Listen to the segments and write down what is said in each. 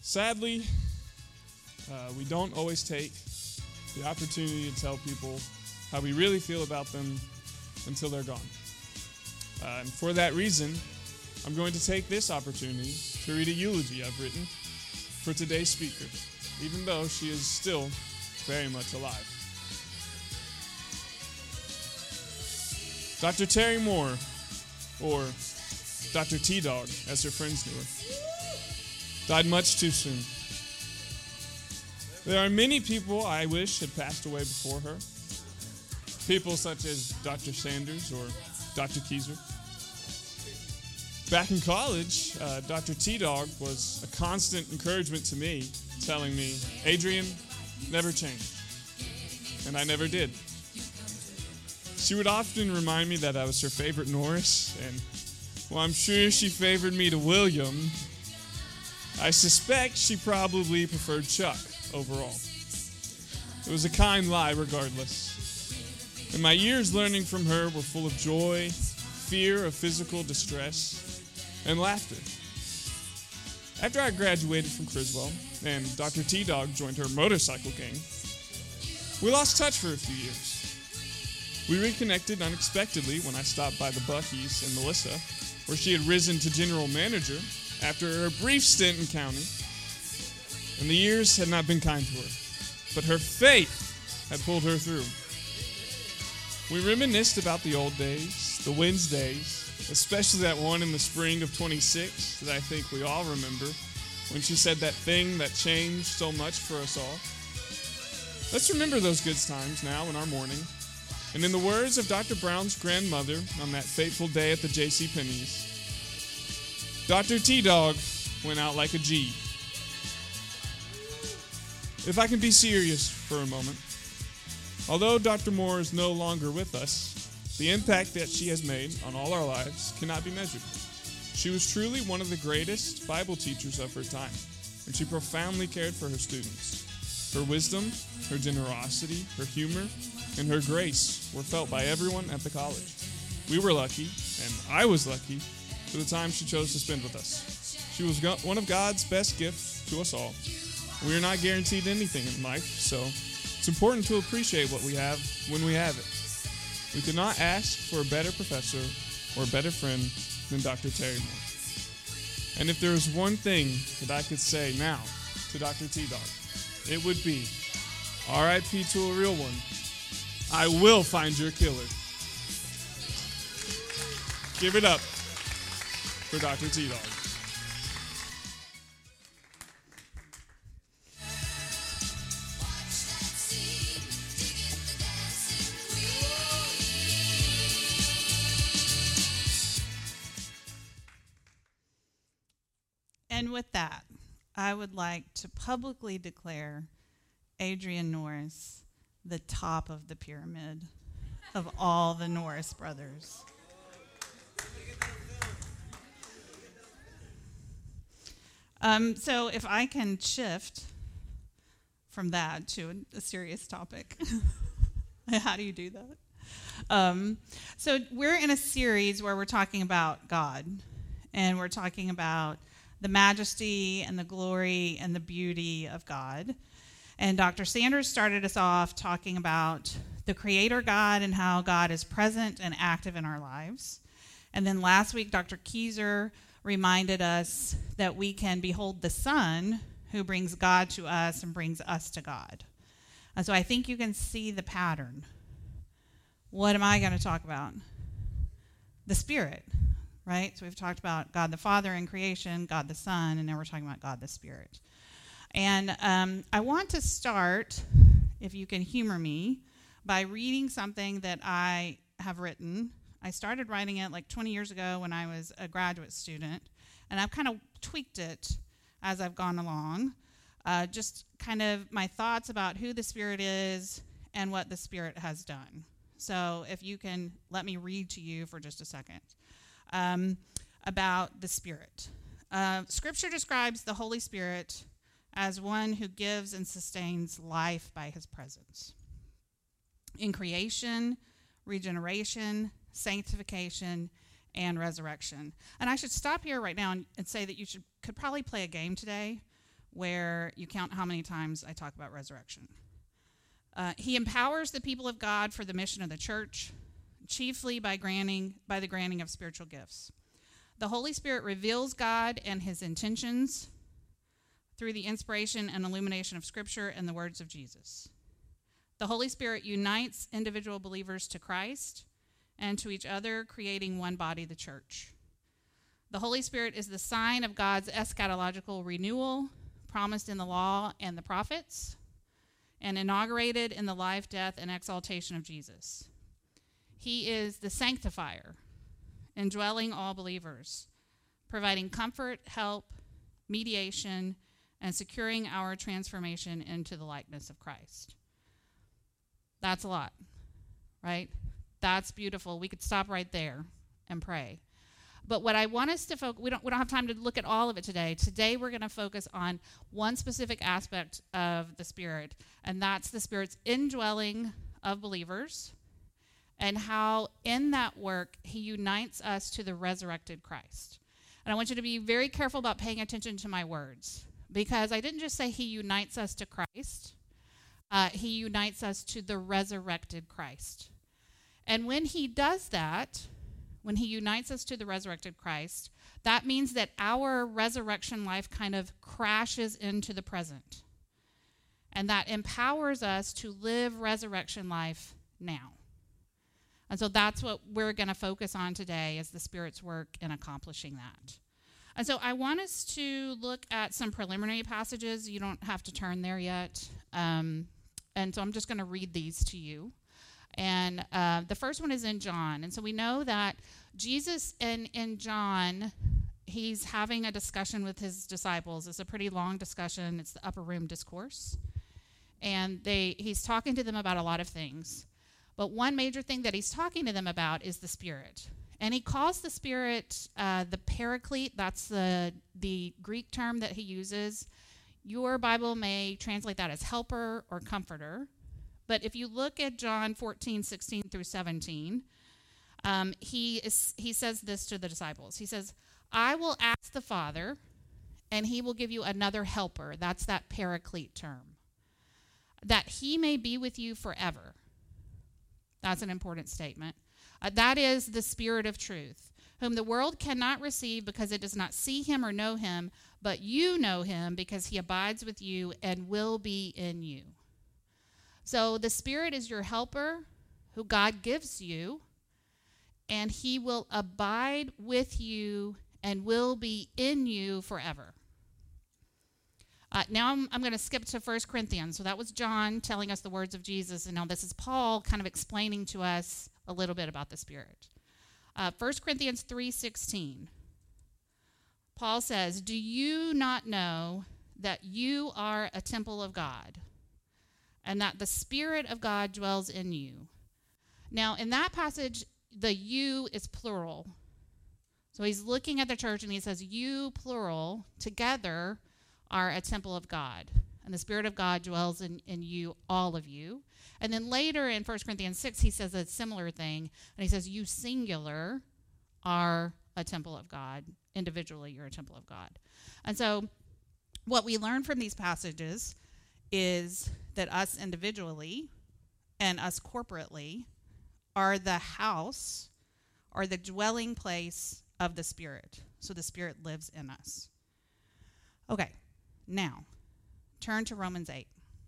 Sadly, we don't always take the opportunity to tell people how we really feel about them until they're gone. And for that reason, I'm going to take this opportunity to read a eulogy I've written for today's speaker, even though she is still very much alive. Dr. Terry Moore, or Dr. T-Dog, as her friends knew her, died much too soon. There are many people I wish had passed away before her. People such as Dr. Sanders or Dr. Keyser. Back in college, Dr. T-Dog was a constant encouragement to me, telling me, Adrian, never change. And I never did. She would often remind me that I was her favorite Norris, and while I'm sure she favored me to William, I suspect she probably preferred Chuck overall. It was a kind lie regardless. And my years learning from her were full of joy, fear of physical distress, and laughter. After I graduated from Criswell and Dr. T-Dog joined her motorcycle gang, we lost touch for a few years. We reconnected unexpectedly when I stopped by the Buc-ee's in Melissa, where she had risen to general manager after her brief stint in county. And the years had not been kind to her, but her faith had pulled her through. We reminisced about the old days, the Wednesdays, especially that one in the spring of 26 that I think we all remember, when she said that thing that changed so much for us all. Let's remember those good times now in our mourning. And in the words of Dr. Brown's grandmother on that fateful day at the J.C. Penney's, Dr. T-Dog went out like a G. If I can be serious for a moment, although Dr. Moore is no longer with us, the impact that she has made on all our lives cannot be measured. She was truly one of the greatest Bible teachers of her time, and she profoundly cared for her students. Her wisdom, her generosity, her humor, and her grace were felt by everyone at the college. We were lucky, and I was lucky, for the time she chose to spend with us. She was one of God's best gifts to us all. We are not guaranteed anything in life, so it's important to appreciate what we have when we have it. We could not ask for a better professor or a better friend than Dr. Terry Moore. And if there was one thing that I could say now to Dr. T-Dog, it would be, R.I.P. to a real one. I will find your killer. Give it up for Dr. T-Dog. And with that, I would like to publicly declare Adrian Norris the top of the pyramid of all the Norris brothers. So if I can shift from that to a serious topic. How do you do that? So we're in a series where we're talking about God, and we're talking about the majesty and the glory and the beauty of God. And Dr. Sanders started us off talking about the Creator God and how God is present and active in our lives. And then last week, Dr. Keyser reminded us that we can behold the Son who brings God to us and brings us to God. And so I think you can see the pattern. What am I going to talk about? The Spirit, right? So we've talked about God the Father in creation, God the Son, and now we're talking about God the Spirit. And I want to start, if you can humor me, by reading something that I have written. I started writing it like 20 years ago when I was a graduate student, and I've kind of tweaked it as I've gone along, just kind of my thoughts about who the Spirit is and what the Spirit has done. So if you can let me read to you for just a second about the Spirit. Scripture describes the Holy Spirit as one who gives and sustains life by his presence. In creation, regeneration, sanctification, and resurrection. And I should stop here right now and say that you could probably play a game today where you count how many times I talk about resurrection. He empowers the people of God for the mission of the church, chiefly by the granting of spiritual gifts. The Holy Spirit reveals God and his intentions through the inspiration and illumination of Scripture and the words of Jesus. The Holy Spirit unites individual believers to Christ and to each other, creating one body, the church. The Holy Spirit is the sign of God's eschatological renewal, promised in the law and the prophets, and inaugurated in the life, death, and exaltation of Jesus. He is the sanctifier, indwelling all believers, providing comfort, help, mediation, and securing our transformation into the likeness of Christ. That's a lot, right? That's beautiful. We could stop right there and pray. But what I want us to focus, we don't have time to look at all of it today. Today we're going to focus on one specific aspect of the Spirit, and that's the Spirit's indwelling of believers and how in that work he unites us to the resurrected Christ. And I want you to be very careful about paying attention to my words, because I didn't just say he unites us to Christ. He unites us to the resurrected Christ. And when he does that, when he unites us to the resurrected Christ, that means that our resurrection life kind of crashes into the present. And that empowers us to live resurrection life now. And so that's what we're going to focus on today, is the Spirit's work in accomplishing that. And so I want us to look at some preliminary passages. You don't have to turn there yet. And so I'm just going to read these to you. And the first one is in John. And so we know that Jesus in John, he's having a discussion with his disciples. It's a pretty long discussion. It's the upper room discourse. And he's talking to them about a lot of things. But one major thing that he's talking to them about is the Spirit. And he calls the Spirit the Paraclete. That's the Greek term that he uses. Your Bible may translate that as helper or comforter. But if you look at John 14:16 through 17, he says this to the disciples. He says, I will ask the Father, and he will give you another helper. That's that Paraclete term. That he may be with you forever. That's an important statement. That is the Spirit of truth, whom the world cannot receive because it does not see him or know him, but you know him because he abides with you and will be in you. So the Spirit is your helper who God gives you, and he will abide with you and will be in you forever. Now I'm going to skip to 1 Corinthians. So that was John telling us the words of Jesus, and now this is Paul kind of explaining to us a little bit about the Spirit. 1 Corinthians 3:16. Paul says, do you not know that you are a temple of God, and that the Spirit of God dwells in you? Now, in that passage, the you is plural. So he's looking at the church, and he says, you, plural, together are a temple of God. And the Spirit of God dwells in you, all of you. And then later in 1 Corinthians 6, he says a similar thing. And he says, you, singular, are a temple of God. Individually, you're a temple of God. And so what we learn from these passages is that us individually and us corporately are the house or the dwelling place of the Spirit. So the Spirit lives in us. Okay, now turn to Romans 8.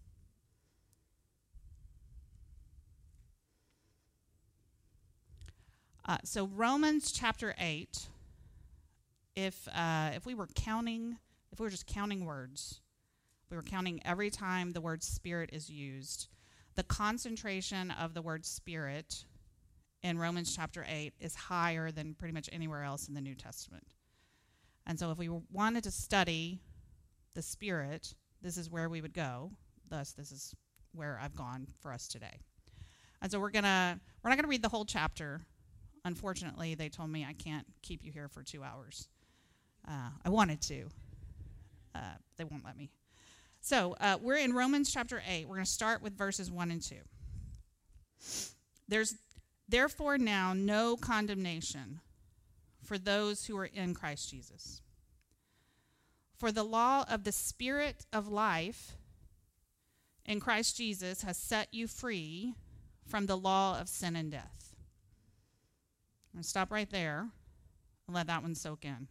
So Romans chapter 8, if we were just counting words, we were counting every time the word Spirit is used, the concentration of the word Spirit in Romans chapter 8 is higher than pretty much anywhere else in the New Testament. And so if we wanted to study the Spirit, this is where we would go. Thus, this is where I've gone for us today. And so we're not gonna read the whole chapter. Unfortunately, they told me I can't keep you here for 2 hours. I wanted to. They won't let me. So we're in Romans chapter 8. We're going to start with verses 1 and 2. There's therefore now no condemnation for those who are in Christ Jesus. For the law of the Spirit of life in Christ Jesus has set you free from the law of sin and death. I'm going to stop right there and let that one soak in.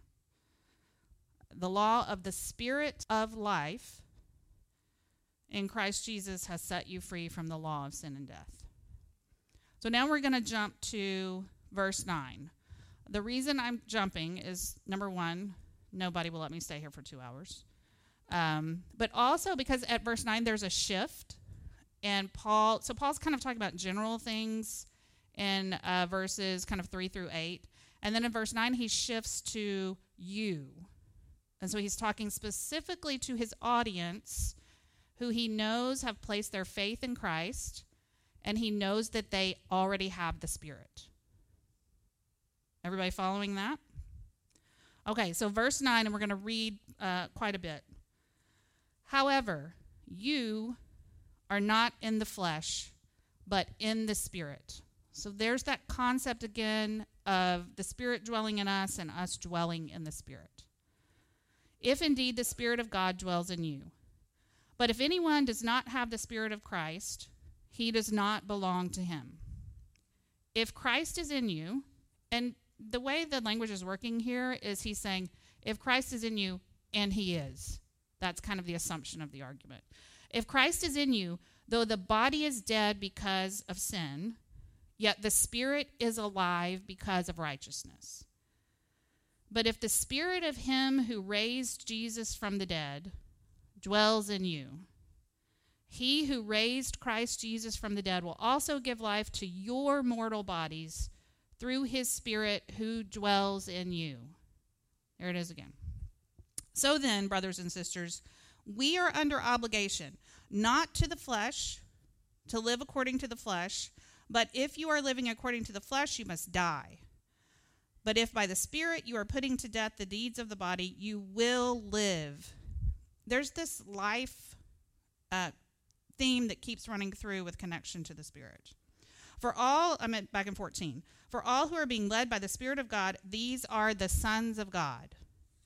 The law of the Spirit of life in Christ Jesus has set you free from the law of sin and death. So now we're going to jump to verse 9. The reason I'm jumping is, number one, nobody will let me stay here for 2 hours. But also because at verse 9 there's a shift. And Paul's kind of talking about general things in verses kind of 3 through 8. And then in verse 9 he shifts to you. And so he's talking specifically to his audience who he knows have placed their faith in Christ, and he knows that they already have the Spirit. Everybody following that? Okay, so verse 9, and we're going to read quite a bit. However, you are not in the flesh, but in the Spirit. So there's that concept again of the Spirit dwelling in us and us dwelling in the Spirit. If indeed the Spirit of God dwells in you. But if anyone does not have the Spirit of Christ, he does not belong to him. If Christ is in you, and the way the language is working here is he's saying, if Christ is in you, and he is. That's kind of the assumption of the argument. If Christ is in you, though the body is dead because of sin, yet the Spirit is alive because of righteousness. But if the Spirit of him who raised Jesus from the dead dwells in you, he who raised Christ Jesus from the dead will also give life to your mortal bodies through his Spirit who dwells in you. There it is again. So then, brothers and sisters, we are under obligation, not to the flesh, to live according to the flesh, but if you are living according to the flesh, you must die. But if by the Spirit you are putting to death the deeds of the body, you will live. There's this life theme that keeps running through with connection to the Spirit. Back in 14. For all who are being led by the Spirit of God, these are the sons of God.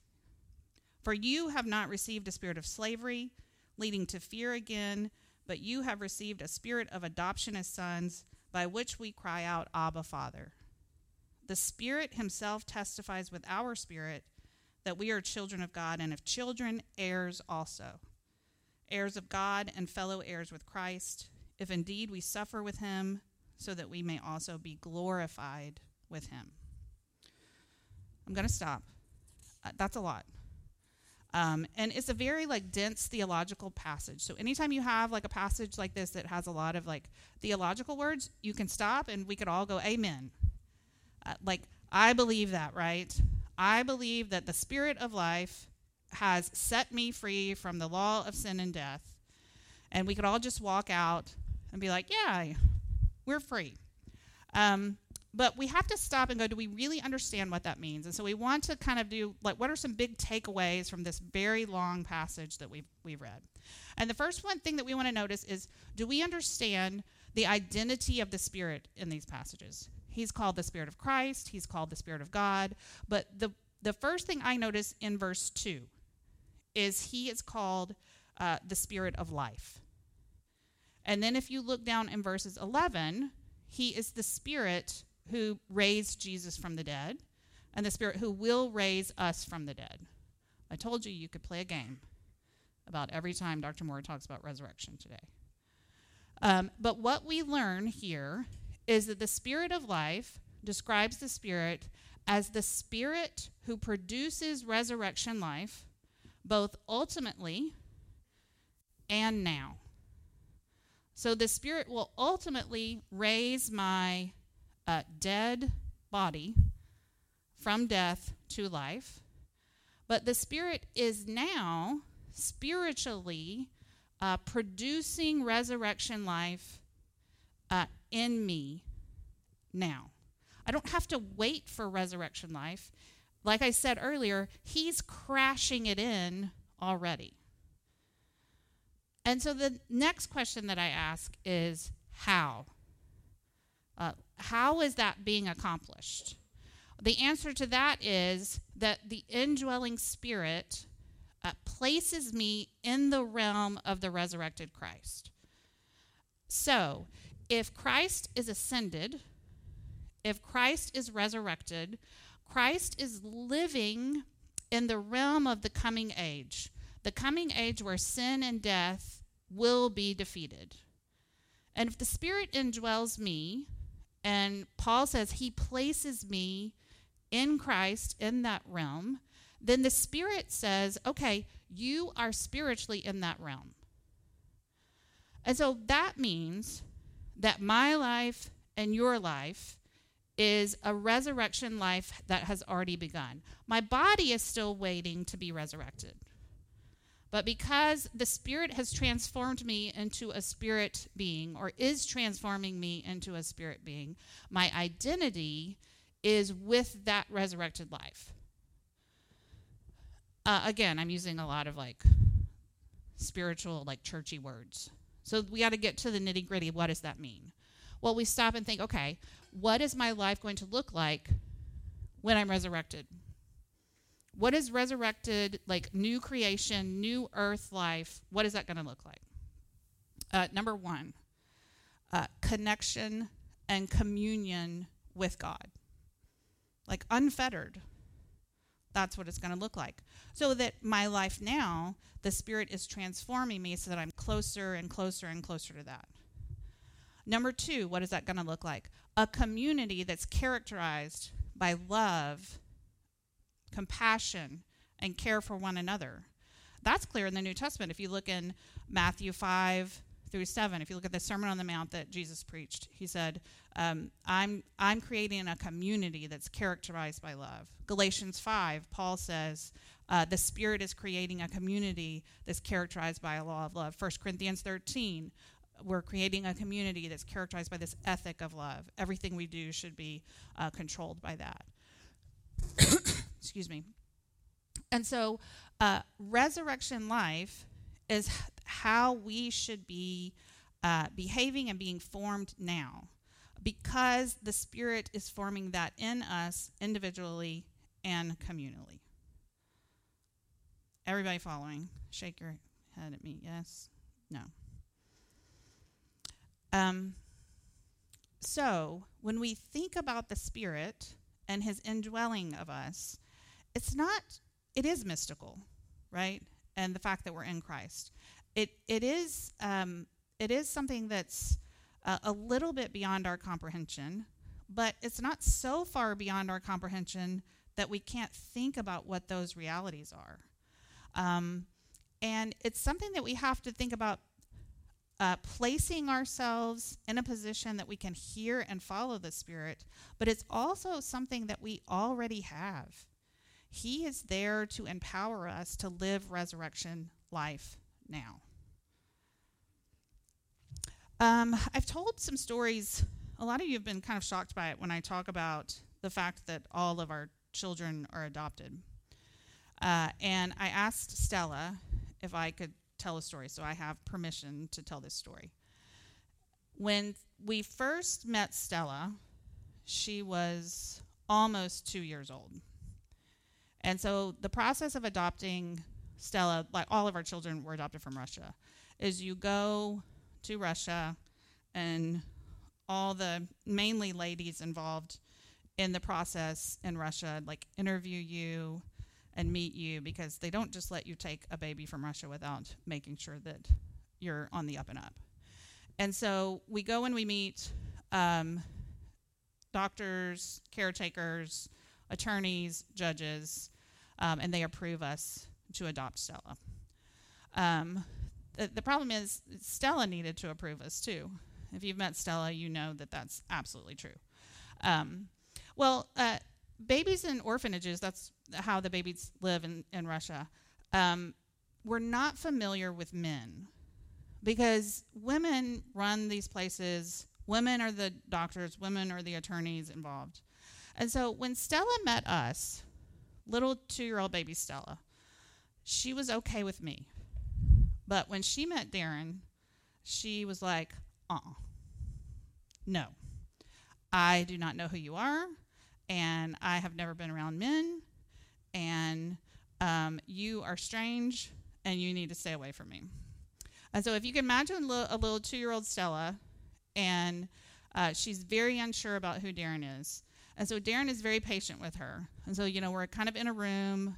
For you have not received a spirit of slavery, leading to fear again, but you have received a spirit of adoption as sons, by which we cry out, Abba, Father. The Spirit himself testifies with our spirit that we are children of God, and if children, heirs also. Heirs of God and fellow heirs with Christ, if indeed we suffer with him, so that we may also be glorified with him. I'm going to stop. That's a lot. And it's a very dense theological passage. So anytime you have a passage like this that has a lot of theological words, you can stop and we could all go, amen. I believe that, right? I believe that the Spirit of life has set me free from the law of sin and death. And we could all just walk out and be like, yeah, we're free. But we have to stop and go, do we really understand what that means? And so we want to kind of do, what are some big takeaways from this very long passage that we've read? And the first one thing that we want to notice is, do we understand the identity of the Spirit in these passages? He's called the Spirit of Christ. He's called the Spirit of God. But the first thing I notice in verse 2 is he is called the Spirit of life. And then if you look down in verses 11, he is the Spirit who raised Jesus from the dead and the Spirit who will raise us from the dead. I told you could play a game about every time Dr. Moore talks about resurrection today. But what we learn here is that the Spirit of life describes the Spirit as the Spirit who produces resurrection life, both ultimately and now. So the Spirit will ultimately raise my dead body from death to life, but the Spirit is now spiritually producing resurrection life in me now. I don't have to wait for resurrection life. Like I said earlier, he's crashing it in already. And so the next question that I ask is, how? How is that being accomplished? The answer to that is that the indwelling Spirit places me in the realm of the resurrected Christ. So, if Christ is ascended, if Christ is resurrected, Christ is living in the realm of the coming age where sin and death will be defeated. And if the Spirit indwells me, and Paul says he places me in Christ in that realm, then the Spirit says, okay, you are spiritually in that realm. And so that means that my life and your life is a resurrection life that has already begun. My body is still waiting to be resurrected. But because the Spirit has transformed me into a spirit being, or is transforming me into a spirit being, my identity is with that resurrected life. Again, I'm using a lot of spiritual, churchy words. So we got to get to the nitty-gritty. What does that mean? Well, we stop and think, okay, what is my life going to look like when I'm resurrected? What is resurrected, new creation, new earth life? What is that going to look like? Number one, connection and communion with God. Unfettered. That's what it's going to look like. So that my life now, the Spirit is transforming me so that I'm closer and closer and closer to that. Number two, what is that going to look like? A community that's characterized by love, compassion, and care for one another. That's clear in the New Testament. If you look in Matthew 5 through 7, if you look at the Sermon on the Mount that Jesus preached, he said, I'm creating a community that's characterized by love. Galatians 5, Paul says, the Spirit is creating a community that's characterized by a law of love. 1 Corinthians 13, we're creating a community that's characterized by this ethic of love. Everything we do should be controlled by that. Excuse me. And so resurrection life is how we should be behaving and being formed now, because the Spirit is forming that in us individually and communally. Everybody following? Shake your head at me. Yes? No? So when we think about the Spirit and his indwelling of us, it is mystical, right? And the fact that we're in Christ. It is something that's a little bit beyond our comprehension, but it's not so far beyond our comprehension that we can't think about what those realities are. And it's something that we have to think about placing ourselves in a position that we can hear and follow the Spirit, but it's also something that we already have. He is there to empower us to live resurrection life now. I've told some stories. A lot of you have been kind of shocked by it when I talk about the fact that all of our children are adopted. And I asked Stella if I could tell a story, so I have permission to tell this story. When we first met Stella, she was almost 2 years old. And so the process of adopting Stella, all of our children were adopted from Russia, is you go to Russia and all the mainly ladies involved in the process in Russia interview you and meet you, because they don't just let you take a baby from Russia without making sure that you're on the up and up. And so we go and we meet doctors, caretakers, attorneys, judges, and they approve us to adopt Stella. The problem is Stella needed to approve us too. If you've met Stella, you know that that's absolutely true. Babies in orphanages, that's how the babies live in Russia, were not familiar with men, because women run these places. Women are the doctors. Women are the attorneys involved. And so when Stella met us, little 2-year-old baby Stella, she was okay with me. But when she met Darren, she was like, no, I do not know who you are, and I have never been around men, and You are strange, and you need to stay away from me. And so if you can imagine a little 2-year-old Stella, and she's very unsure about who Darren is. And so Darren is very patient with her. And so, we're kind of in a room.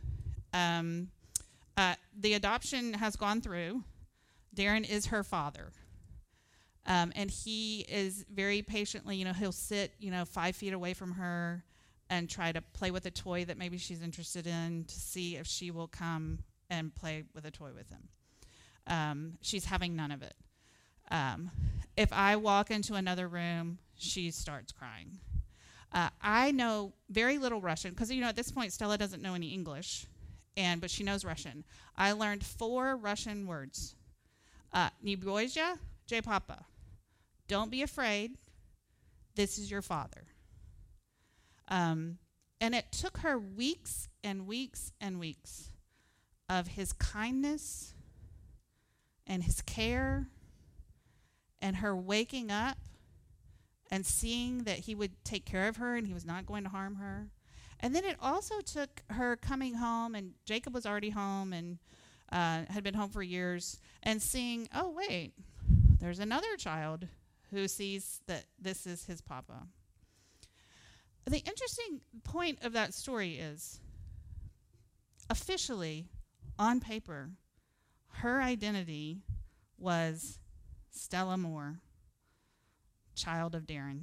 The adoption has gone through. Darren is her father. And he is very patiently, he'll sit, 5 feet away from her and try to play with a toy that maybe she's interested in to see if she will come and play with a toy with him. She's having none of it. If I walk into another room, she starts crying. I know very little Russian because, at this point, Stella doesn't know any English, but she knows Russian. I learned 4 Russian words. Не бойся, J Papa. Don't be afraid. This is your father. And it took her weeks and weeks and weeks of his kindness and his care and her waking up and seeing that he would take care of her and he was not going to harm her. And then it also took her coming home, and Jacob was already home and had been home for years, and seeing, oh, wait, there's another child who sees that this is his papa. The interesting point of that story is, officially, on paper, her identity was Stella Moore, child of Darren.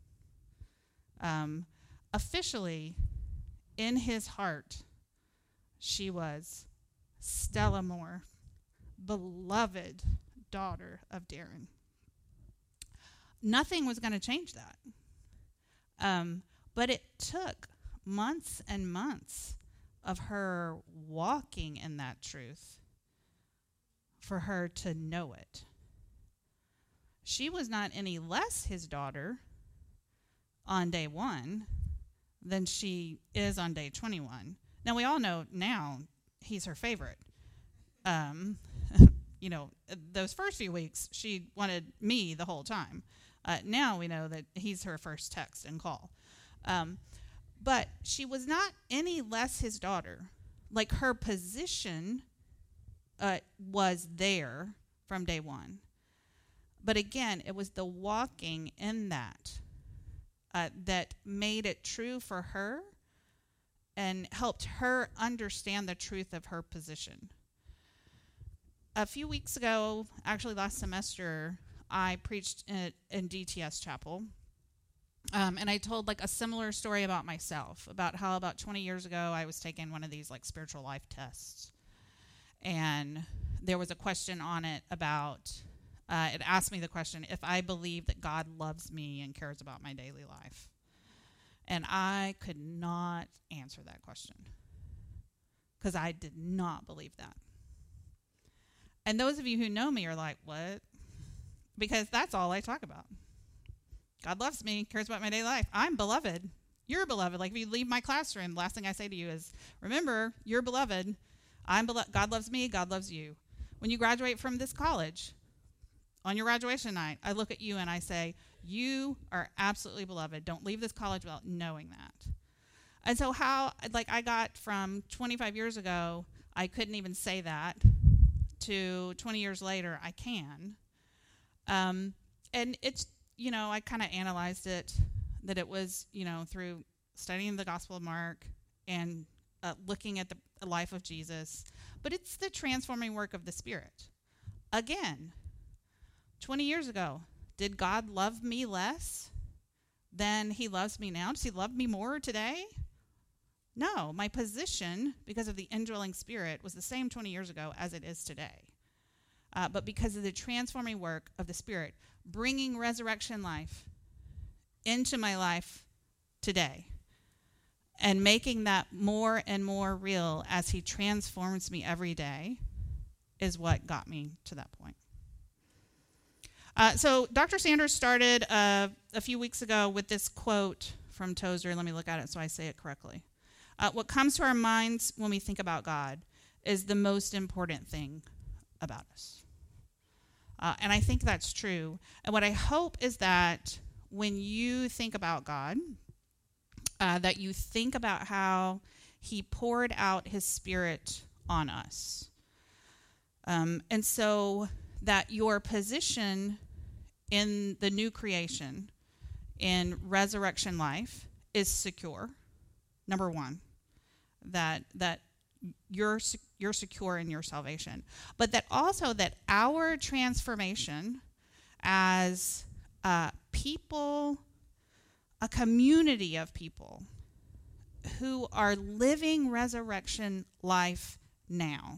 Officially, in his heart, she was Stella Moore, beloved daughter of Darren. Nothing was going to change that. But it took months and months of her walking in that truth for her to know it. She was not any less his daughter on day 1 than she is on day 21. Now, we all know now he's her favorite. Those first few weeks, she wanted me the whole time. Now we know that he's her first text and call. But she was not any less his daughter. Like, her position was there from day 1. But again, it was the walking in that that made it true for her and helped her understand the truth of her position. A few weeks ago, actually last semester, I preached in DTS Chapel. And I told a similar story about myself, about how about 20 years ago I was taking one of these spiritual life tests. And there was a question on it about, it asked me the question, if I believe that God loves me and cares about my daily life. And I could not answer that question because I did not believe that. And those of you who know me are like, what? Because that's all I talk about. God loves me, cares about my daily life. I'm beloved. You're beloved. If you leave my classroom, the last thing I say to you is, remember, you're beloved. God loves me. God loves you. When you graduate from this college, on your graduation night, I look at you and I say, you are absolutely beloved. Don't leave this college without knowing that. And so I got from 25 years ago, I couldn't even say that, to 20 years later, I can. And it's, I kind of analyzed it, that it was, through studying the Gospel of Mark and looking at the life of Jesus. But it's the transforming work of the Spirit. Again, 20 years ago, did God love me less than he loves me now? Does he love me more today? No, my position, because of the indwelling Spirit, was the same 20 years ago as it is today. But because of the transforming work of the Spirit, bringing resurrection life into my life today and making that more and more real as he transforms me every day is what got me to that point. So Dr. Sanders started a few weeks ago with this quote from Tozer. Let me look at it so I say it correctly. What comes to our minds when we think about God is the most important thing about us. And I think that's true. And what I hope is that when you think about God, that you think about how he poured out his Spirit on us. And so that your position in the new creation, in resurrection life, is secure. Number one, that you're secure in your salvation. But that also that our transformation as people, a community of people who are living resurrection life now,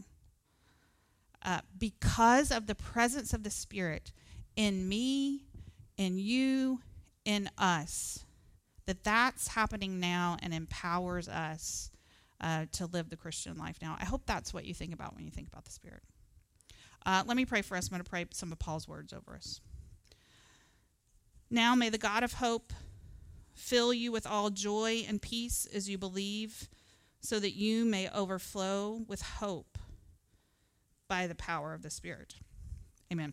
because of the presence of the Spirit in me, in you, in us, that's happening now and empowers us to live the Christian life now. I hope that's what you think about when you think about the Spirit. Let me pray for us. I'm going to pray some of Paul's words over us. Now may the God of hope fill you with all joy and peace as you believe, so that you may overflow with hope by the power of the Spirit. Amen.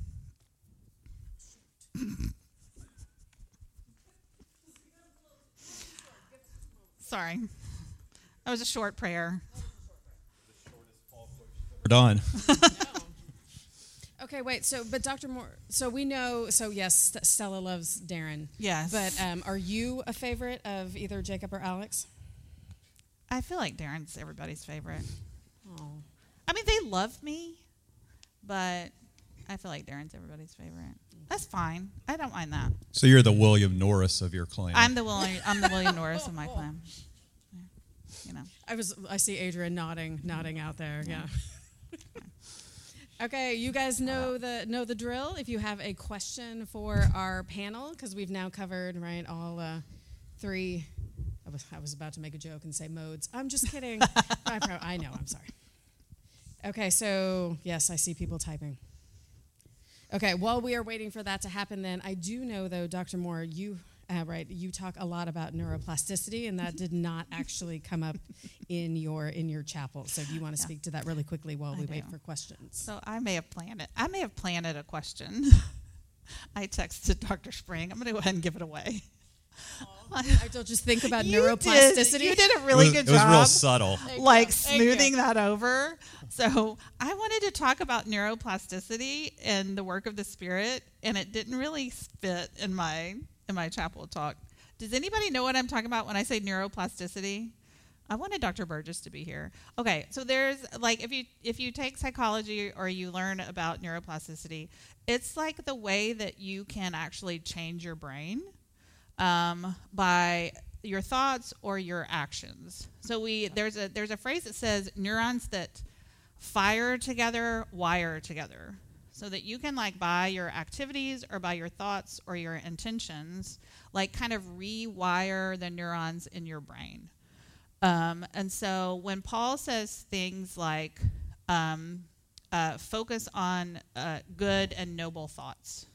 Sorry. That was a short prayer. We're done. Okay, wait. But Dr. Moore, so we know, yes, Stella loves Darren. Yes. But are you a favorite of either Jacob or Alex? I feel like Darren's everybody's favorite. Oh. I mean, they love me, but I feel like Darren's everybody's favorite. That's fine. I don't mind that. So you're the William Norris of your clan. I'm the William Norris of my clan. You know. I see Adrian nodding out there. Yeah. Okay, you guys know the drill. If you have a question for our panel, because we've now covered all three. I was about to make a joke and say modes. I'm just kidding. I know. I'm sorry. Okay, so yes, I see people typing. Okay, while we are waiting for that to happen, then I do know though, Dr. Moore, you talk a lot about neuroplasticity, and that did not actually come up in your chapel. So do you want to speak to that really quickly while we wait for questions? So I may have planted a question. I texted Dr. Spring. I'm going to go ahead and give it away. I don't just think about neuroplasticity. You did a really good job. It was real subtle. Smoothing that over. So I wanted to talk about neuroplasticity and the work of the Spirit, and it didn't really fit in my chapel talk. Does anybody know what I'm talking about when I say neuroplasticity? I wanted Dr. Burgess to be here. Okay, so there's if you take psychology or you learn about neuroplasticity, it's like the way that you can actually change your brain by your thoughts or your actions. So there's a phrase that says neurons that fire together wire together, so that you can by your activities or by your thoughts or your intentions kind of rewire the neurons in your brain. And so when Paul says things like focus on good and noble thoughts,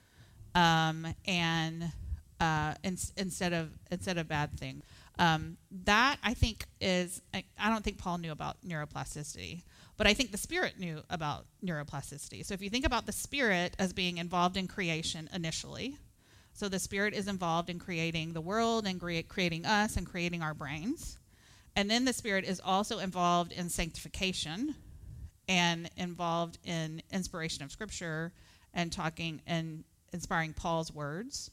and instead of bad things. That I think I don't think Paul knew about neuroplasticity, but I think the Spirit knew about neuroplasticity. So if you think about the Spirit as being involved in creation initially, so the Spirit is involved in creating the world and creating us and creating our brains. And then the Spirit is also involved in sanctification and involved in inspiration of Scripture and talking and inspiring Paul's words.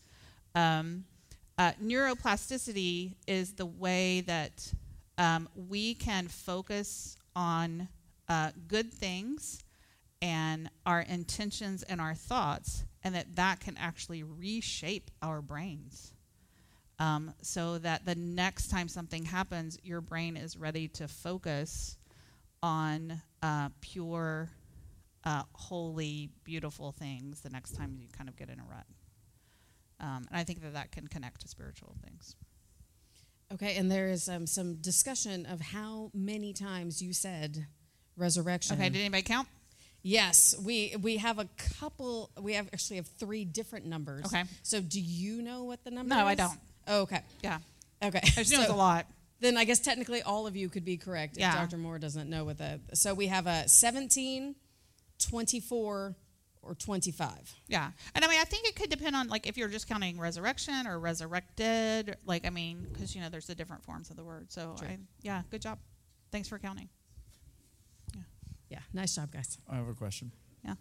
Neuroplasticity is the way that we can focus on good things and our intentions and our thoughts, and that can actually reshape our brains. So that the next time something happens, your brain is ready to focus on pure, holy, beautiful things the next time you kind of get in a rut. And I think that can connect to spiritual things. Okay, and there is some discussion of how many times you said resurrection. Okay, did anybody count? Yes, we have a couple. We actually have 3 different numbers. Okay. So do you know what the number is? No, I don't. Oh, okay. Yeah. Okay. I just know it's a lot. Then I guess technically all of you could be correct if Dr. Moore doesn't know what the... So we have a 17, 24, or 25. Yeah. And I mean, I think it could depend on, like, if you're just counting resurrection or resurrected. Like, I mean, because, there's the different forms of the word. So, good job. Thanks for counting. Yeah, nice job, guys. I have a question. Yeah.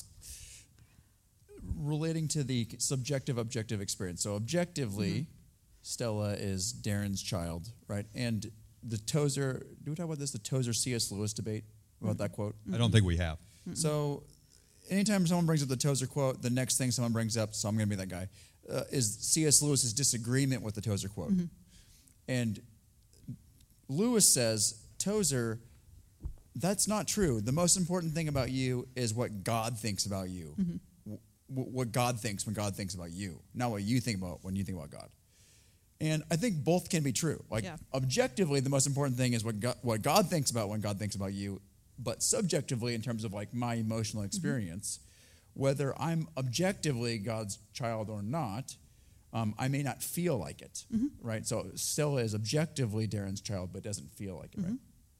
Relating to the subjective, objective experience. So objectively, Stella is Darren's child, right? And the Tozer, do we talk about this? The Tozer C.S. Lewis debate about that quote? I don't think we have. So anytime someone brings up the Tozer quote, the next thing someone brings up, so I'm going to be that guy, is C.S. Lewis's disagreement with the Tozer quote. And Lewis says, Tozer, that's not true. The most important thing about you is what God thinks about you. What God thinks when God thinks about you, not what you think about when you think about God. And I think both can be true. Like, objectively, the most important thing is what God thinks about when God thinks about you. But subjectively, in terms of like my emotional experience, whether I'm objectively God's child or not, I may not feel like it, right? So Stella is objectively Darren's child, but doesn't feel like it, right?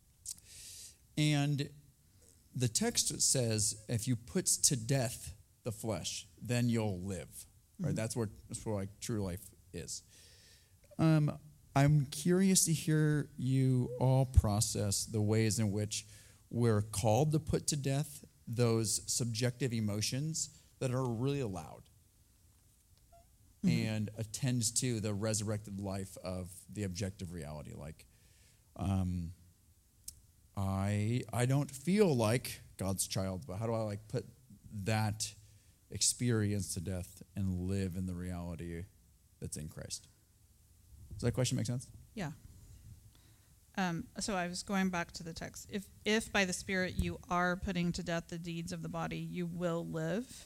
And the text says, if you put to death the flesh, then you'll live, right? That's where like true life is. I'm curious to hear you all process the ways in which we're called to put to death those subjective emotions that are really loud and attend to the resurrected life of the objective reality. Like, I don't feel like God's child, but how do I like put that experience to death and live in the reality that's in Christ? Does that question make sense? Yeah. So I was going back to the text. If by the Spirit you are putting to death the deeds of the body, you will live.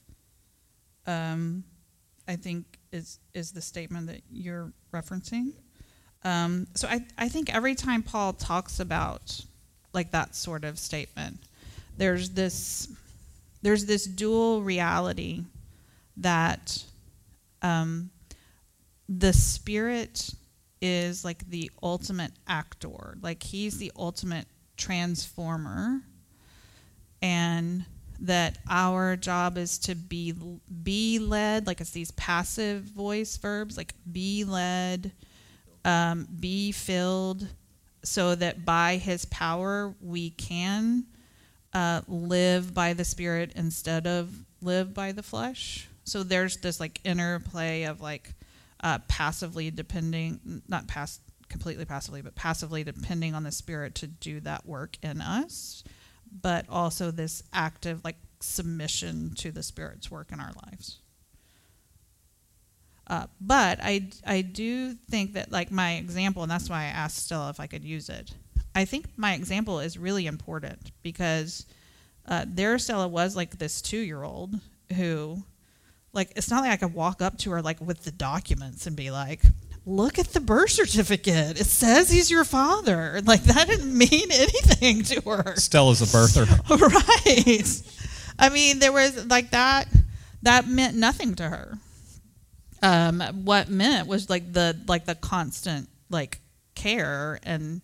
I think is the statement that you're referencing. So I think every time Paul talks about like that sort of statement, there's this dual reality that the Spirit is like the ultimate actor, like he's the ultimate transformer, and that our job is to be led, like it's these passive voice verbs, like be led, be filled, so that by his power we can live by the Spirit instead of live by the flesh. So there's this like interplay of like passively depending, not completely passively, but passively depending on the Spirit to do that work in us, but also this active like submission to the Spirit's work in our lives. But I do think that like my example, and that's why I asked Stella if I could use it, I think my example is really important because there Stella was like this 2-year-old who, like, it's not like I could walk up to her like with the documents and be like, look at the birth certificate. It says he's your father. Like, that didn't mean anything to her. Stella's a birther. Right. I mean, there was like that meant nothing to her. What meant was like the constant like care and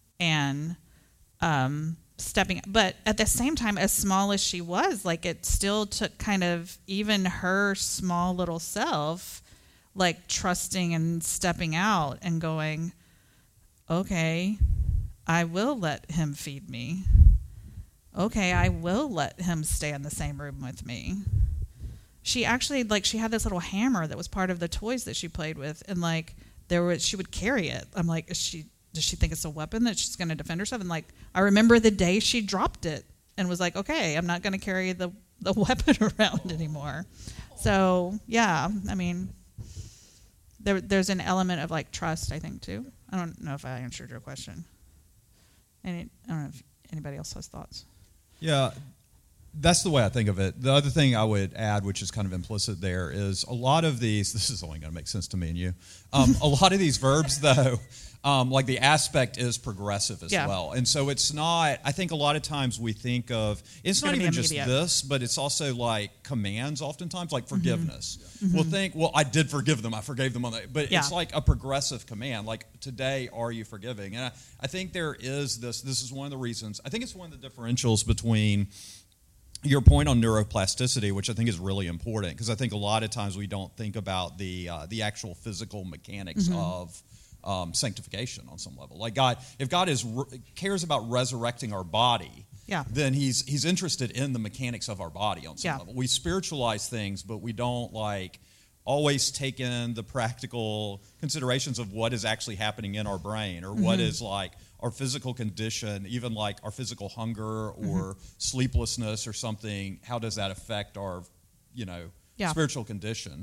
stepping, but at the same time, as small as she was, like it still took kind of even her small little self, like trusting and stepping out and going, okay, I will let him feed me. Okay, I will let him stay in the same room with me. She actually, like, she had this little hammer that was part of the toys that she played with, and like she would carry it. I'm like, does she think it's a weapon that she's going to defend herself? And like, I remember the day she dropped it and was like, okay, I'm not going to carry the weapon around anymore. So yeah, I mean, there's an element of like trust, I think, too. I don't know if I answered your question. I don't know if anybody else has thoughts. Yeah, that's the way I think of it. The other thing I would add, which is kind of implicit there, is a lot of these, this is only going to make sense to me and you, a lot of these verbs, though, like the aspect is progressive as well. And so it's not, I think a lot of times we think of, it's not even just this, but it's also like commands oftentimes, like forgiveness. Mm-hmm. We'll think, well, I did forgive them, I forgave them on that. But it's like a progressive command, like today, are you forgiving? And I think there is this is one of the reasons, I think it's one of the differentials between your point on neuroplasticity, which I think is really important, because I think a lot of times we don't think about the actual physical mechanics of sanctification on some level. Like God, if God cares about resurrecting our body, then he's interested in the mechanics of our body on some level. We spiritualize things, but we don't always take in the practical considerations of what is actually happening in our brain, or what is our physical condition, even like our physical hunger or sleeplessness or something. How does that affect our, spiritual condition?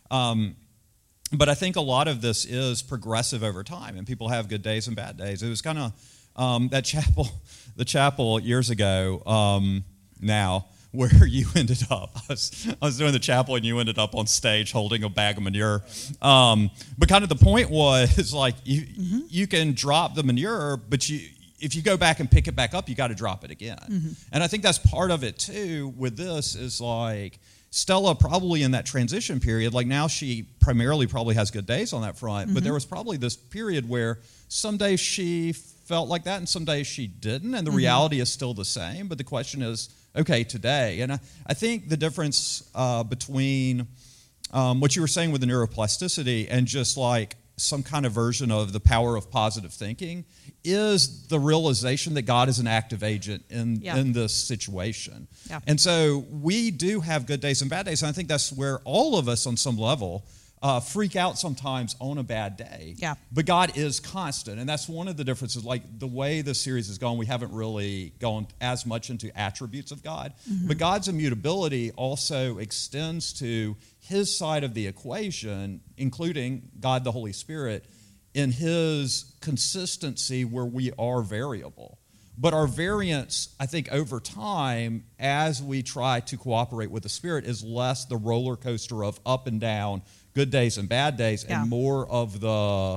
But I think a lot of this is progressive over time, and people have good days and bad days. It was kind of the chapel years ago now, where you ended up. I was doing the chapel, and you ended up on stage holding a bag of manure. But kind of the point was you can drop the manure, but if you go back and pick it back up, you got to drop it again. And I think that's part of it too. With this is Stella probably in that transition period. Now she primarily probably has good days on that front, but there was probably this period where some days she felt like that, and some days she didn't, and the reality is still the same. But the question is, okay, today. And I think the difference between what you were saying with the neuroplasticity and just some kind of version of the power of positive thinking is the realization that God is an active agent in this situation. Yeah. And so we do have good days and bad days, and I think that's where all of us on some level freak out sometimes on a bad day. Yeah. But God is constant, and that's one of the differences. The way the series has gone, we haven't really gone as much into attributes of God. But God's immutability also extends to his side of the equation, including God the Holy Spirit, in his consistency where we are variable. But our variance, I think, over time, as we try to cooperate with the Spirit, is less the roller coaster of up and down, good days and bad days, and more of the,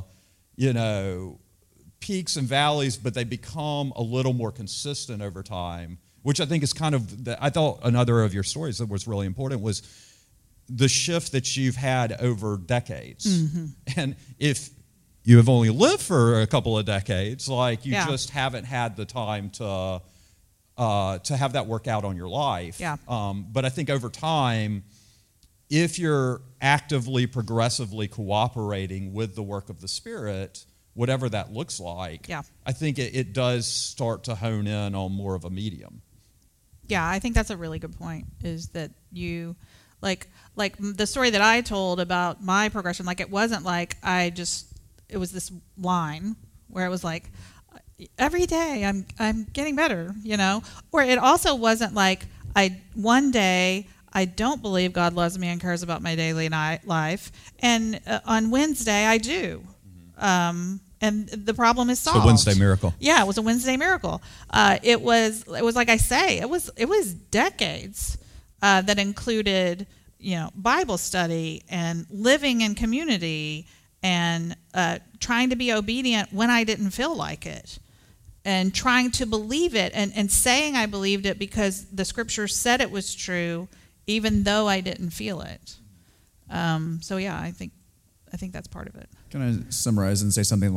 peaks and valleys, but they become a little more consistent over time, which I think is kind of, I thought another of your stories that was really important was the shift that you've had over decades. And if you have only lived for a couple of decades, just haven't had the time to have that work out on your life. Yeah. But I think over time, if you're actively, progressively cooperating with the work of the Spirit, whatever that looks like, I think it does start to hone in on more of a medium. Yeah, I think that's a really good point, is that you, like the story that I told about my progression, it wasn't it was this line where it was every day I'm getting better, or it also wasn't one day I don't believe God loves me and cares about my daily life, and on Wednesday I do. And the problem is solved. It's a Wednesday miracle. Yeah, it was a Wednesday miracle. It was like I say, it was decades that included Bible study and living in community and trying to be obedient when I didn't feel like it, and trying to believe it and saying I believed it because the Scripture said it was true, even though I didn't feel it. So yeah, I think that's part of it. Can I summarize and say something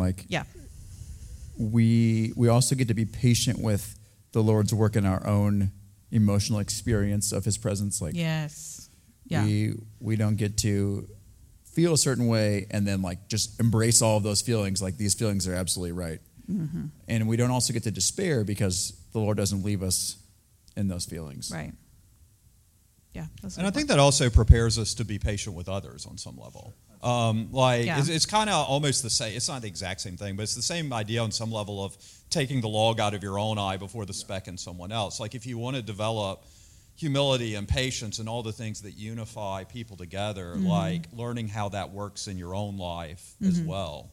we also get to be patient with the Lord's work in our own emotional experience of his presence. Yes. Yeah. We don't get to feel a certain way and then just embrace all of those feelings, these feelings are absolutely right. And we don't also get to despair because the Lord doesn't leave us in those feelings. Right. Yeah. And I think that also prepares us to be patient with others on some level. It's kind of almost the same. It's not the exact same thing, but it's the same idea on some level of taking the log out of your own eye before the speck in someone else. If you want to develop humility and patience and all the things that unify people together, learning how that works in your own life as well.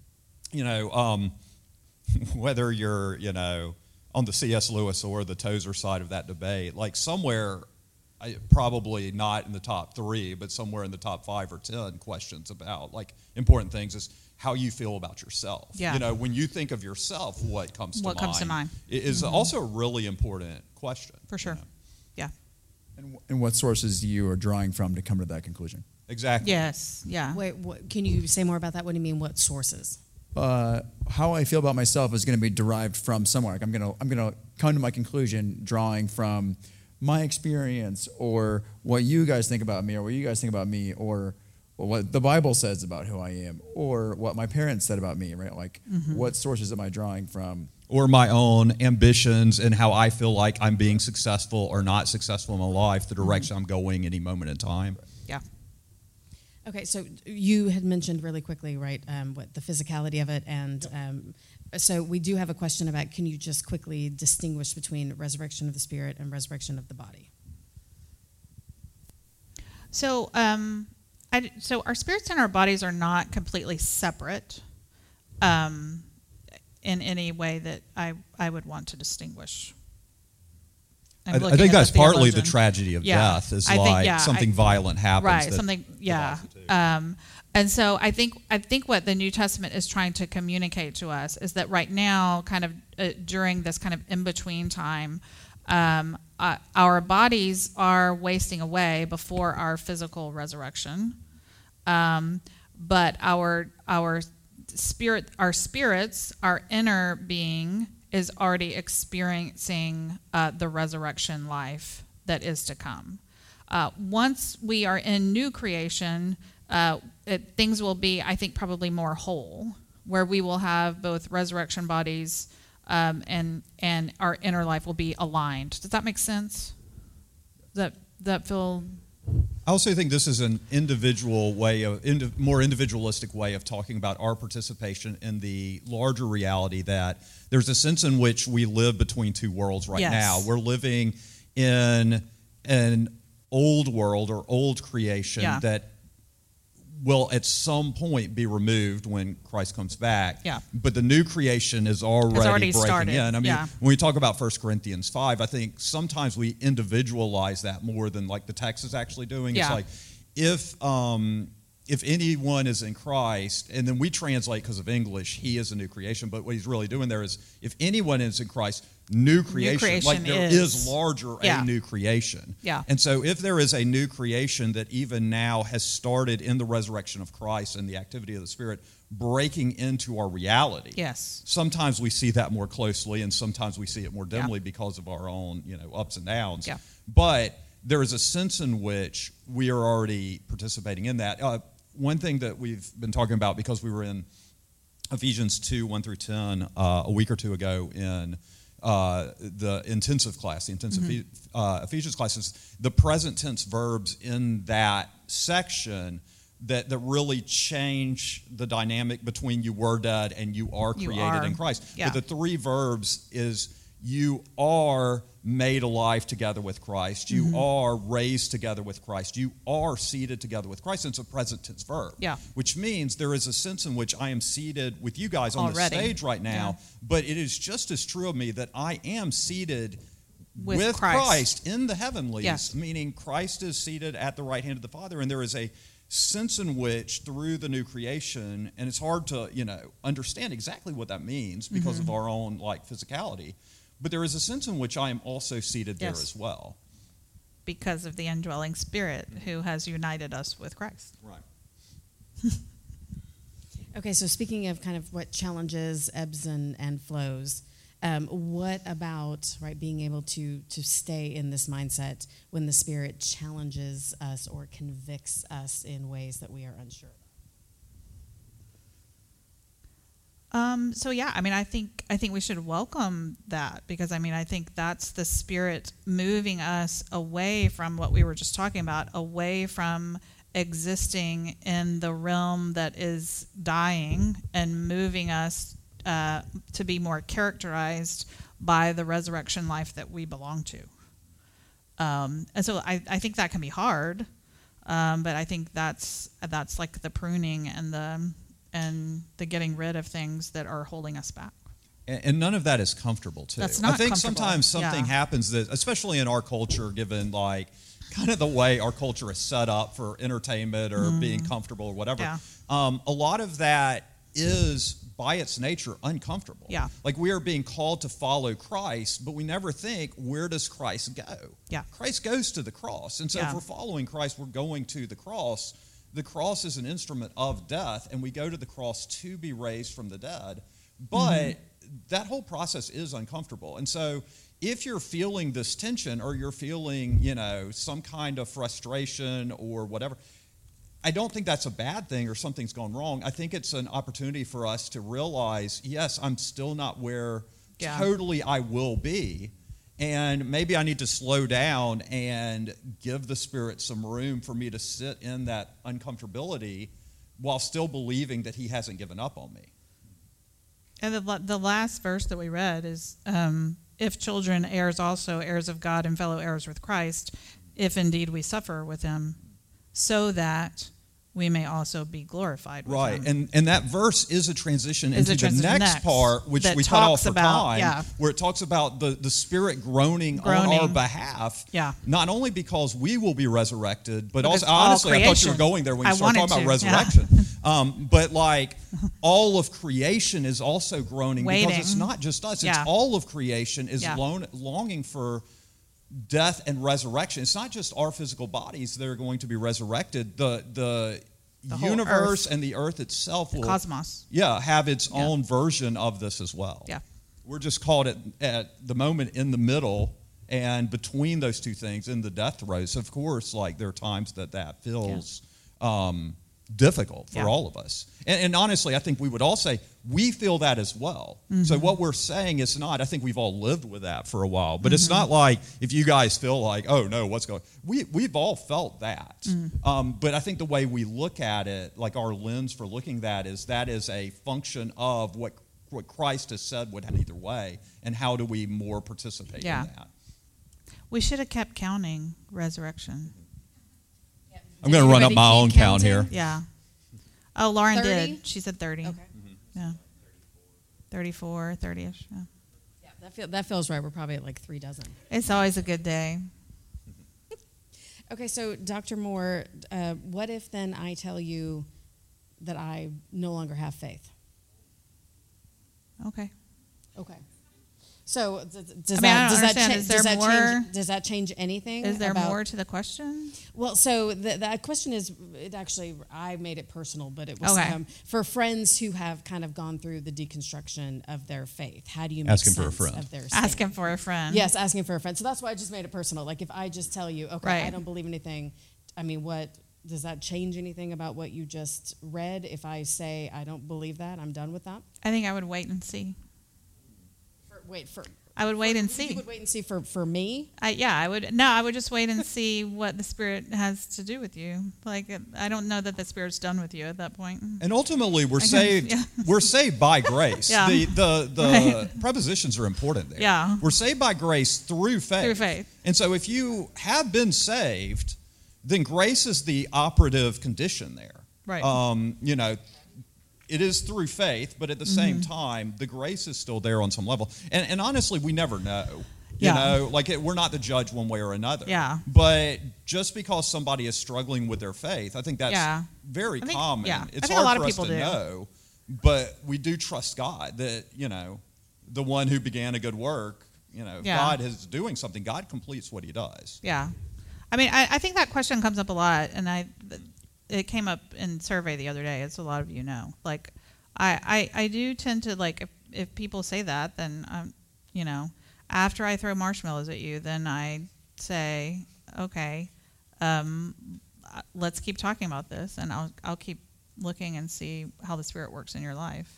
Whether you're, on the C.S. Lewis or the Tozer side of that debate, somewhere, probably not in the top 3, but somewhere in the top 5 or 10 questions about important things is how you feel about yourself. Yeah. When you think of yourself, what comes to mind is also a really important question. For sure. Yeah. And what sources you are drawing from to come to that conclusion? Exactly. Yes. Yeah. Wait, can you say more about that? What do you mean? What sources? How I feel about myself is going to be derived from somewhere. I'm going to come to my conclusion drawing from my experience or what you guys think about me or what you guys think about me or what the Bible says about who I am or what my parents said about me, right? Like, what sources am I drawing from? Or my own ambitions and how I feel like I'm being successful or not successful in my life, the direction I'm going any moment in time. Yeah. Okay, so you had mentioned really quickly, right, what the physicality of it, and so we do have a question about, can you just quickly distinguish between resurrection of the spirit and resurrection of the body? So, so our spirits and our bodies are not completely separate in any way that I would want to distinguish. I think that's partly the tragedy of Yeah. death is I think, something violent happens. Right, that something, yeah. And so I think what the New Testament is trying to communicate to us is that right now, kind of during this kind of in-between time, our bodies are wasting away before our physical resurrection, but our spirits, our inner being, is already experiencing the resurrection life that is to come. Once we are in new creation, things will be, I think, probably more whole, where we will have both resurrection bodies and our inner life will be aligned. Does that make sense? Does that feel... I also think this is an individual way of, more individualistic way of talking about our participation in the larger reality that there's a sense in which we live between two worlds right now. We're living in an old world or old creation that will at some point be removed when Christ comes back. Yeah. But the new creation is already breaking started. in. I mean, when we talk about 1 Corinthians 5, I think sometimes we individualize that more than like the text is actually doing. Yeah. It's like if anyone is in Christ, and then we translate because of English, he is a new creation, but what he's really doing there is if anyone is in Christ, new creation like there is larger a new creation. Yeah. And so if there is a new creation that even now has started in the resurrection of Christ and the activity of the Spirit breaking into our reality. Yes. Sometimes we see that more closely and sometimes we see it more dimly because of our own, ups and downs. Yeah. But there is a sense in which we are already participating in that. One thing that we've been talking about, because we were in Ephesians 2, 1 through 10 a week or two ago in the intensive class, the intensive Ephesians classes, the present tense verbs in that section that really change the dynamic between you were dead and you are created in Christ. Yeah. But the three verbs is you are made alive together with Christ. You are raised together with Christ. You are seated together with Christ. And it's a present tense verb. Yeah. Which means there is a sense in which I am seated with you guys on Already. the stage right now, but it is just as true of me that I am seated with Christ in the heavenlies, meaning Christ is seated at the right hand of the Father, and there is a sense in which through the new creation, and it's hard to, understand exactly what that means because of our own physicality, but there is a sense in which I am also seated there as well. Because of the indwelling Spirit who has united us with Christ. Right. Okay, so speaking of kind of what challenges, ebbs and flows, what about being able to stay in this mindset when the Spirit challenges us or convicts us in ways that we are unsure about? I think we should welcome that because I think that's the Spirit moving us away from what we were just talking about, away from existing in the realm that is dying and moving us to be more characterized by the resurrection life that we belong to. And so I think that can be hard, but I think that's like the pruning and the getting rid of things that are holding us back. And none of that is comfortable, too. That's not I think comfortable. sometimes something happens that, especially in our culture, given kind of the way our culture is set up for entertainment or being comfortable or whatever, a lot of that is, by its nature, uncomfortable. Yeah. Like we are being called to follow Christ, but we never think, where does Christ go? Yeah. Christ goes to the cross. And so if we're following Christ, we're going to the cross. The cross is an instrument of death, and we go to the cross to be raised from the dead. But that whole process is uncomfortable. And so if you're feeling this tension or you're feeling, some kind of frustration or whatever, I don't think that's a bad thing or something's gone wrong. I think it's an opportunity for us to realize, yes, I'm still not where totally I will be. And maybe I need to slow down and give the Spirit some room for me to sit in that uncomfortability while still believing that He hasn't given up on me. And the last verse that we read is, if children, heirs also, heirs of God and fellow heirs with Christ, if indeed we suffer with Him, so that we may also be glorified with Right, Him. and that verse is a transition into the next part, which we cut off for time, where it talks about the Spirit groaning on our behalf, not only because we will be resurrected, but also, honestly, I thought you were going there when you started talking about resurrection. But like all of creation is also groaning because it's not just us, it's all of creation is longing for death and resurrection. It's not just our physical bodies that are going to be resurrected. The universe and the earth itself will cosmos. Have its own version of this as well. We're just caught at the moment in the middle and between those two things in the death throes. Of course, like there are times that feels difficult for all of us. And honestly, I think we would all say we feel that as well. Mm-hmm. So what we're saying is not, I think we've all lived with that for a while, but it's not like if you guys feel like, oh no, what's going on? We've all felt that. But I think the way we look at it, like our lens for looking that is a function of what Christ has said would happen either way, and how do we more participate in that? We should have kept counting resurrection. I'm going to run up my own count here. Yeah. Oh, Lauren 30? did. She said 30. Okay. Yeah. 34, 30-ish. Yeah, that feels right. We're probably at like 3 dozen. It's always a good day. Okay, so Dr. Moore, what if then I tell you that I no longer have faith? Okay. So does that change anything? Is there more to the question? Well, so that question is, I made it personal, but it was for friends who have kind of gone through the deconstruction of their faith. How do you make sense of their faith? Asking for a friend. Yes, asking for a friend. So that's why I just made it personal. Like if I just tell you, I don't believe anything, I mean, does that change anything about what you just read? If I say I don't believe that, I'm done with that? I think I would wait and see. I would wait and see. You would wait and see for me? I would. No, I would just wait and see what the Spirit has to do with you. Like, I don't know that the Spirit's done with you at that point. And ultimately, we're saved. Yeah. We're saved by grace. The prepositions are important there. Yeah. We're saved by grace through faith. And so, if you have been saved, then grace is the operative condition there. Right. It is through faith, but at the same time, the grace is still there on some level. And honestly, we never know. You know, like we're not the judge one way or another. Yeah. But just because somebody is struggling with their faith, I think that's very common. Yeah. It's hard for us to know, but we do trust God that, the one who began a good work, God is doing something. God completes what He does. Yeah. I mean, I think that question comes up a lot, and it came up in survey the other day, as a lot of you know. Like, I do tend to, like, if people say that, then, after I throw marshmallows at you, then I say, okay, let's keep talking about this, and I'll keep looking and see how the Spirit works in your life.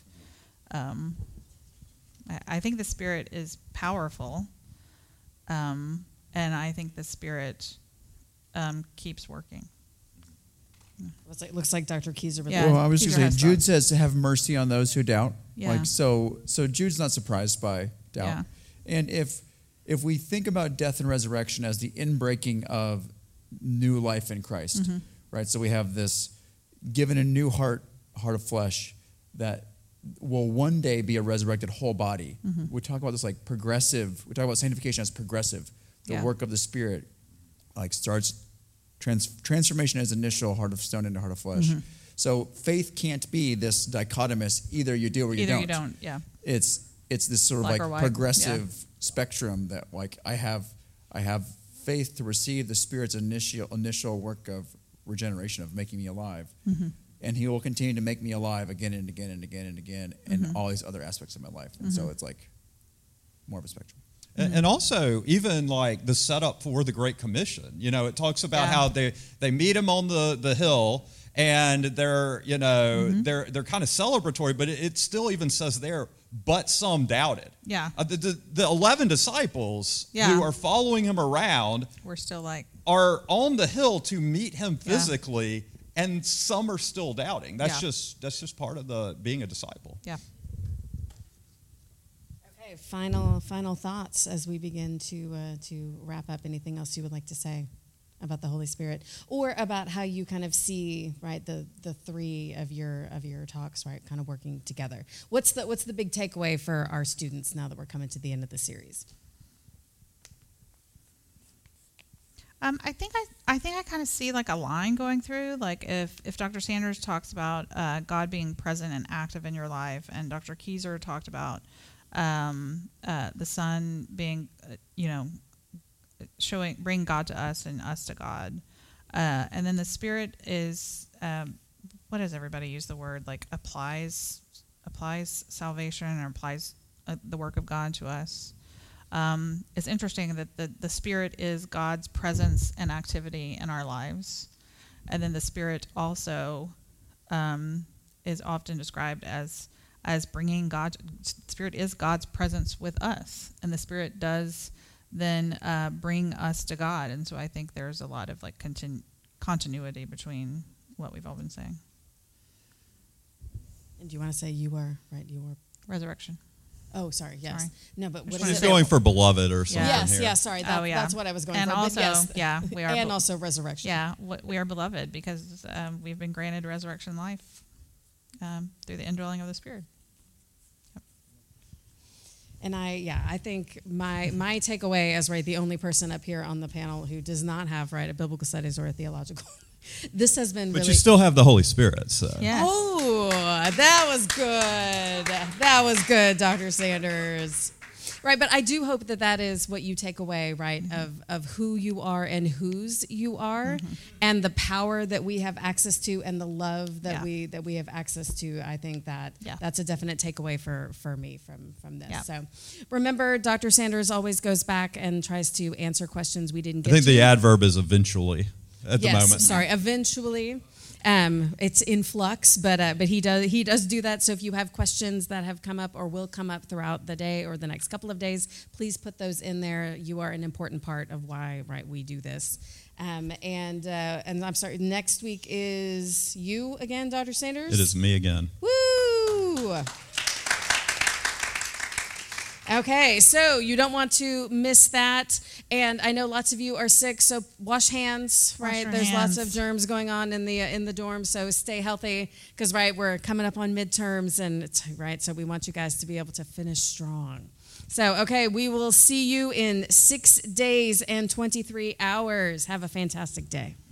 I think the Spirit is powerful, and I think the Spirit keeps working. It looks like Dr. Keys over there. Well, I was just going to say, Jude says to have mercy on those who doubt. Yeah. So Jude's not surprised by doubt. Yeah. And if we think about death and resurrection as the inbreaking of new life in Christ, right? So we have this given a new heart of flesh that will one day be a resurrected whole body. We talk about this like progressive. We talk about sanctification as progressive. The work of the Spirit like starts transformation as initial heart of stone into heart of flesh. So faith can't be this dichotomous, either you do or you don't. Either you don't, yeah. It's this sort of like progressive spectrum that like I have faith to receive the Spirit's initial work of regeneration, of making me alive. And He will continue to make me alive again and again and again and again in all these other aspects of my life. And so it's like more of a spectrum. And also, even like the setup for the Great Commission, it talks about how they meet him on the hill, and they're they're kind of celebratory, but it still even says there, but some doubted. Yeah. The 11 disciples who are following him around, we're still like, are on the hill to meet him physically, and some are still doubting. That's just part of being a disciple. Yeah. Okay, final thoughts as we begin to wrap up. Anything else you would like to say about the Holy Spirit, or about how you kind of see, right, the three of your talks, right, kind of working together? What's the big takeaway for our students now that we're coming to the end of the series? I think I kind of see like a line going through. Like if Dr. Sanders talks about God being present and active in your life, and Dr. Keyser talked about the Son being, bring God to us and us to God, and then the Spirit is what does everybody use the word, like applies salvation, or applies the work of God to us. It's interesting that the Spirit is God's presence and activity in our lives, and then the Spirit also is often described as bringing God. Spirit is God's presence with us, and the Spirit does then bring us to God. And so I think there's a lot of like continuity between what we've all been saying. And do you want to say you were Resurrection. Oh, sorry. Yes. Sorry. No, but what She's is it? going for beloved or something. Yes. here. Yeah. Sorry. That's what I was going and for. Also, but yes. we are. And also resurrection. Yeah, we are beloved because we've been granted resurrection life through the indwelling of the Spirit. Yep. And I think my takeaway as the only person up here on the panel who does not have a biblical studies or a theological. This has been But really. you still have the Holy Spirit, so. Yes. Oh, that was good. That was good, Dr. Sanders. Right, but I do hope that is what you take away, right, of who you are and whose you are, and the power that we have access to, and the love that we have access to. I think that's a definite takeaway for me from this. Yeah. So remember, Dr. Sanders always goes back and tries to answer questions we didn't get to. I think the adverb is eventually at the moment. Sorry, eventually. It's in flux, but he does do that. So if you have questions that have come up or will come up throughout the day or the next couple of days, please put those in there. You are an important part of why we do this. And I'm sorry, next week is you again, Dr. Sanders? It is me again. Woo! Okay, so you don't want to miss that. And I know lots of you are sick, so wash hands, right? There's lots of germs going on in the dorm, so stay healthy because we're coming up on midterms, and so we want you guys to be able to finish strong. So, okay, we will see you in 6 days and 23 hours. Have a fantastic day.